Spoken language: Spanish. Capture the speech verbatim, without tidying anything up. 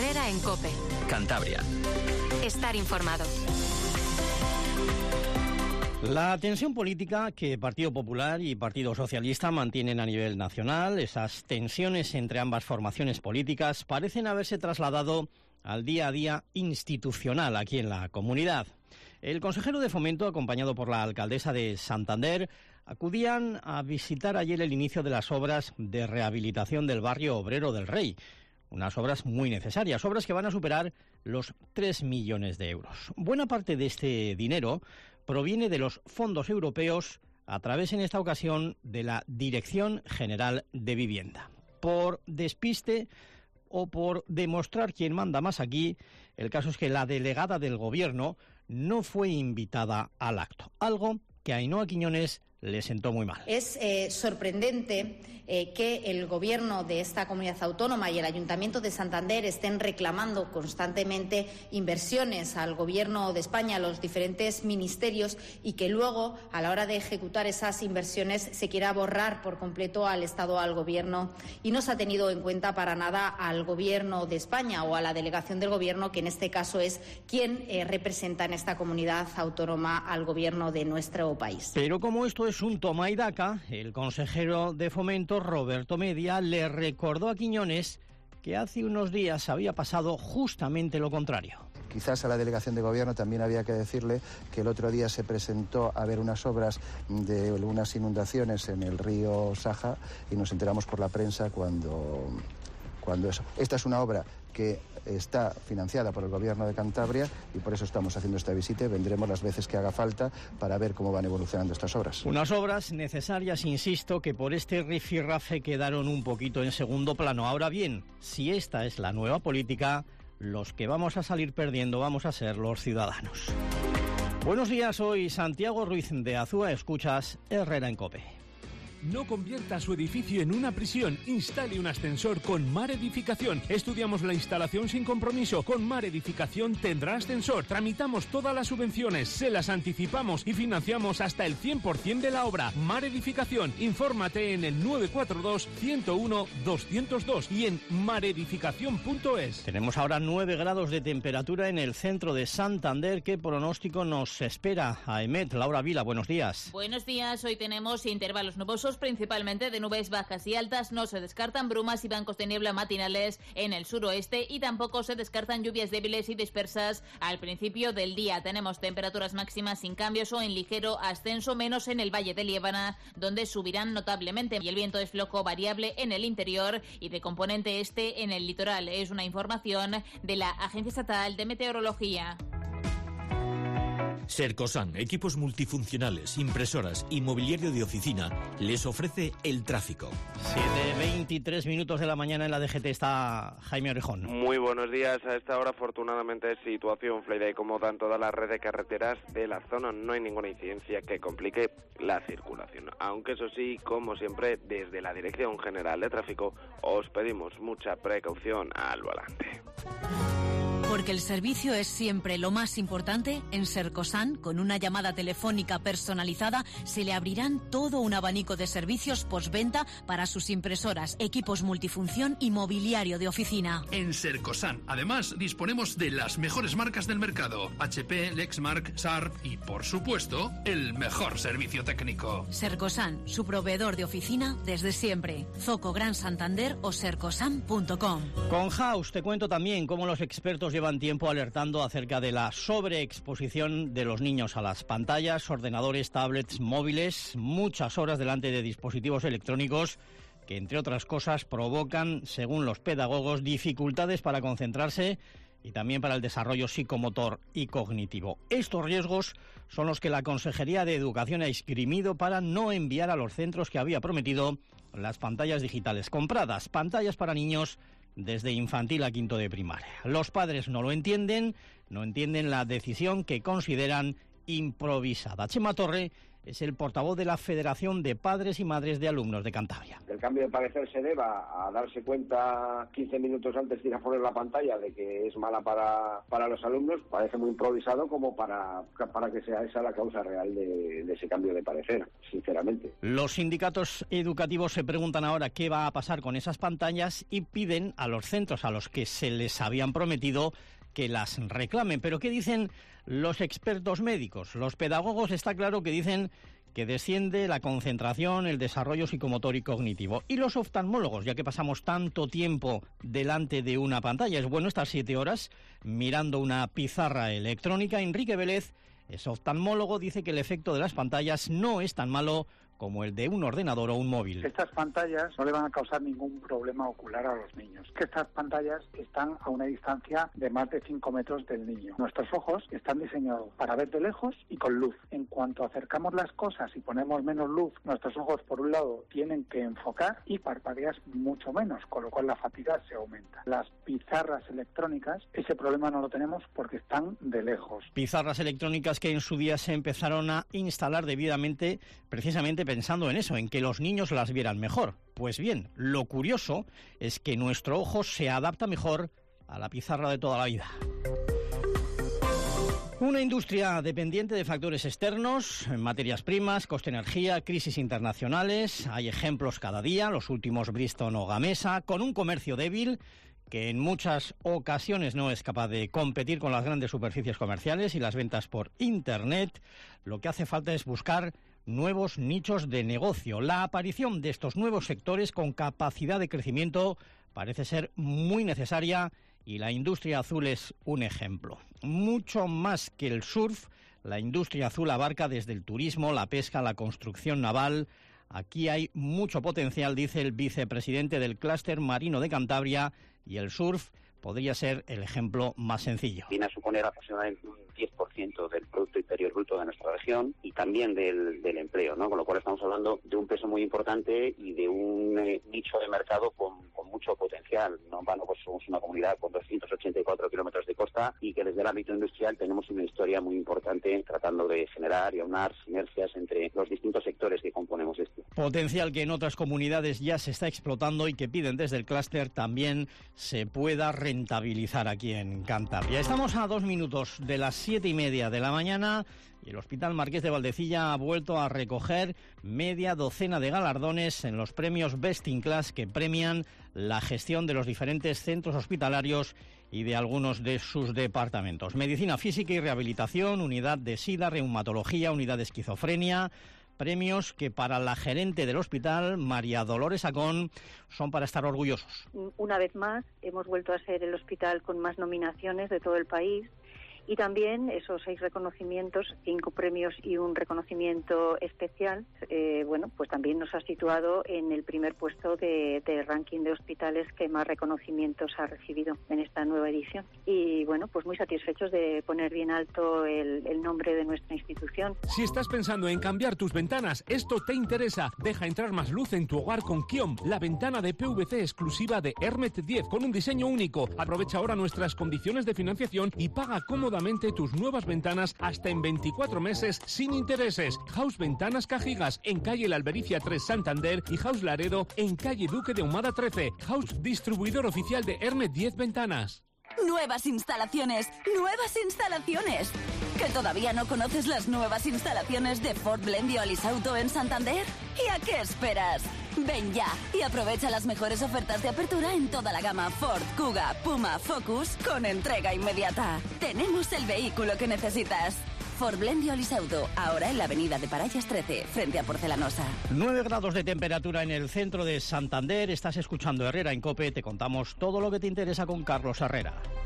Herrera en COPE. Cantabria. Estar informado. La tensión política que Partido Popular y Partido Socialista mantienen a nivel nacional, esas tensiones entre ambas formaciones políticas, parecen haberse trasladado al día a día institucional aquí en la comunidad. El consejero de Fomento, acompañado por la alcaldesa de Santander, acudían a visitar ayer el inicio de las obras de rehabilitación del barrio obrero del Rey. Unas obras muy necesarias, obras que van a superar los tres millones de euros. Buena parte de este dinero proviene de los fondos europeos a través, en esta ocasión, de la Dirección General de Vivienda. Por despiste o por demostrar quién manda más aquí, el caso es que la delegada del Gobierno no fue invitada al acto, algo que a Ainhoa Quiñones le sentó muy mal. Es eh, sorprendente eh, que el Gobierno de esta comunidad autónoma y el Ayuntamiento de Santander estén reclamando constantemente inversiones al Gobierno de España, a los diferentes ministerios, y que luego, a la hora de ejecutar esas inversiones, se quiera borrar por completo al Estado, al Gobierno, y no se ha tenido en cuenta para nada al Gobierno de España o a la delegación del Gobierno, que en este caso es quien eh, representa en esta comunidad autónoma al Gobierno de nuestro país. Pero como esto es un toma y daca, el consejero de Fomento, Roberto Media, le recordó a Quiñones que hace unos días había pasado justamente lo contrario. Quizás a la delegación de gobierno también había que decirle que el otro día se presentó a ver unas obras de unas inundaciones en el río Saja y nos enteramos por la prensa cuando, cuando eso. Esta es una obra que está financiada por el Gobierno de Cantabria y por eso estamos haciendo esta visita y vendremos las veces que haga falta para ver cómo van evolucionando estas obras. Unas obras necesarias, insisto, que por este rifirrafe quedaron un poquito en segundo plano. Ahora bien, si esta es la nueva política, los que vamos a salir perdiendo vamos a ser los ciudadanos. Buenos días, soy Santiago Ruiz de Azúa, escuchas Herrera en COPE. No convierta su edificio en una prisión. Instale un ascensor con Mar Edificación. Estudiamos la instalación sin compromiso. Con Mar Edificación tendrá ascensor. Tramitamos todas las subvenciones, se las anticipamos y financiamos hasta el cien por ciento de la obra. Mar Edificación. Infórmate en el nueve cuatro dos, ciento uno, doscientos dos y en maredificación punto es. Tenemos ahora nueve grados de temperatura en el centro de Santander. ¿Qué pronóstico nos espera? A Emet, Laura Vila, buenos días. Buenos días. Hoy tenemos intervalos nubosos, principalmente de nubes bajas y altas. No se descartan brumas y bancos de niebla matinales en el suroeste y tampoco se descartan lluvias débiles y dispersas al principio del día. Tenemos temperaturas máximas sin cambios o en ligero ascenso, menos en el Valle de Liébana, donde subirán notablemente, y el viento es flojo variable en el interior y de componente este en el litoral. Es una información de la Agencia Estatal de Meteorología. Sercosan, equipos multifuncionales, impresoras y mobiliario de oficina, les ofrece el tráfico. siete veintitrés minutos de la mañana en la D G T está Jaime Orejón. Muy buenos días. A esta hora, afortunadamente, situación fluida y cómoda en toda la red de carreteras de la zona. No hay ninguna incidencia que complique la circulación. Aunque eso sí, como siempre, desde la Dirección General de Tráfico os pedimos mucha precaución al volante. Porque el servicio es siempre lo más importante, en Sercosan, con una llamada telefónica personalizada, se le abrirán todo un abanico de servicios postventa para sus impresoras, equipos multifunción y mobiliario de oficina. En Sercosan, además, disponemos de las mejores marcas del mercado: H P, Lexmark, Sharp y, por supuesto, el mejor servicio técnico. Sercosan, su proveedor de oficina desde siempre. Zoco Gran Santander o sercosan punto com. Con House te cuento también cómo los expertos llevan tiempo alertando acerca de la sobreexposición de los niños a las pantallas, ordenadores, tablets, móviles, muchas horas delante de dispositivos electrónicos que, entre otras cosas, provocan, según los pedagogos, dificultades para concentrarse y también para el desarrollo psicomotor y cognitivo. Estos riesgos son los que la Consejería de Educación ha esgrimido para no enviar a los centros que había prometido las pantallas digitales compradas, pantallas para niños desde infantil a quinto de primaria. Los padres no lo entienden, no entienden la decisión que consideran improvisada. Chema Torre es el portavoz de la Federación de Padres y Madres de Alumnos de Cantabria. El cambio de parecer se deba a darse cuenta quince minutos antes de ir a poner la pantalla de que es mala para, para los alumnos, parece muy improvisado como para, para que sea esa la causa real de, de ese cambio de parecer, sinceramente. Los sindicatos educativos se preguntan ahora qué va a pasar con esas pantallas y piden a los centros a los que se les habían prometido que las reclamen. Pero ¿qué dicen los expertos médicos? Los pedagogos está claro que dicen que desciende la concentración, el desarrollo psicomotor y cognitivo. Y los oftalmólogos, ya que pasamos tanto tiempo delante de una pantalla, es bueno estar siete horas mirando una pizarra electrónica. Enrique Vélez es oftalmólogo, dice que el efecto de las pantallas no es tan malo como el de un ordenador o un móvil. Estas pantallas no le van a causar ningún problema ocular a los niños. Que estas pantallas están a una distancia de más de cinco metros del niño. Nuestros ojos están diseñados para ver de lejos y con luz. En cuanto acercamos las cosas y ponemos menos luz, nuestros ojos, por un lado, tienen que enfocar y parpadeas mucho menos, con lo cual la fatiga se aumenta. Las pizarras electrónicas, ese problema no lo tenemos porque están de lejos. Pizarras electrónicas que en su día se empezaron a instalar debidamente, precisamente pensando en eso, en que los niños las vieran mejor. Pues bien, lo curioso es que nuestro ojo se adapta mejor a la pizarra de toda la vida. Una industria dependiente de factores externos, materias primas, coste energía, crisis internacionales. Hay ejemplos cada día, los últimos Bristol o Gamesa, con un comercio débil que en muchas ocasiones no es capaz de competir con las grandes superficies comerciales y las ventas por Internet. Lo que hace falta es buscar nuevos nichos de negocio. La aparición de estos nuevos sectores con capacidad de crecimiento parece ser muy necesaria y la industria azul es un ejemplo. Mucho más que el surf, la industria azul abarca desde el turismo, la pesca, la construcción naval. Aquí hay mucho potencial, dice el vicepresidente del clúster marino de Cantabria, y el surf podría ser el ejemplo más sencillo. Viene a suponer aproximadamente un diez por ciento del Producto Interior Bruto de nuestra región y también del, del empleo, ¿no? Con lo cual estamos hablando de un peso muy importante y de un eh, nicho de mercado con, con mucho potencial, ¿no? Bueno, pues somos una comunidad con doscientos ochenta y cuatro kilómetros de costa y que desde el ámbito industrial tenemos una historia muy importante tratando de generar y aunar sinergias entre los distintos sectores que componemos esto. Potencial que en otras comunidades ya se está explotando y que piden desde el clúster también se pueda rentabilizar aquí en Cantabria. Estamos a dos minutos de las siete y media de la mañana y el Hospital Marqués de Valdecilla ha vuelto a recoger media docena de galardones en los premios Best in Class que premian la gestión de los diferentes centros hospitalarios y de algunos de sus departamentos. Medicina física y rehabilitación, unidad de SIDA, reumatología, unidad de esquizofrenia. Premios que para la gerente del hospital, María Dolores Acón, son para estar orgullosos. Una vez más, hemos vuelto a ser el hospital con más nominaciones de todo el país. Y también esos seis reconocimientos, cinco premios y un reconocimiento especial, eh, bueno, pues también nos ha situado en el primer puesto de, de ranking de hospitales que más reconocimientos ha recibido en esta nueva edición. Y bueno, pues muy satisfechos de poner bien alto el, el nombre de nuestra institución. Si estás pensando en cambiar tus ventanas, esto te interesa. Deja entrar más luz en tu hogar con Kiom, la ventana de P V C exclusiva de Hermet diez con un diseño único. Aprovecha ahora nuestras condiciones de financiación y paga cómodamente tus nuevas ventanas hasta en veinticuatro meses sin intereses. House Ventanas Cajigas en calle La Albericia tres Santander y House Laredo en calle Duque de Ahumada trece. House distribuidor oficial de Hermet diez Ventanas. Nuevas instalaciones, nuevas instalaciones. ¿Que todavía no conoces las nuevas instalaciones de Ford Blendio Alisauto en Santander? ¿Y a qué esperas? Ven ya y aprovecha las mejores ofertas de apertura en toda la gama Ford, Kuga, Puma, Focus con entrega inmediata. Tenemos el vehículo que necesitas. Ford Blendio Alisauto, ahora en la avenida de Parayas trece, frente a Porcelanosa. nueve grados de temperatura en el centro de Santander. Estás escuchando Herrera en COPE. Te contamos todo lo que te interesa con Carlos Herrera.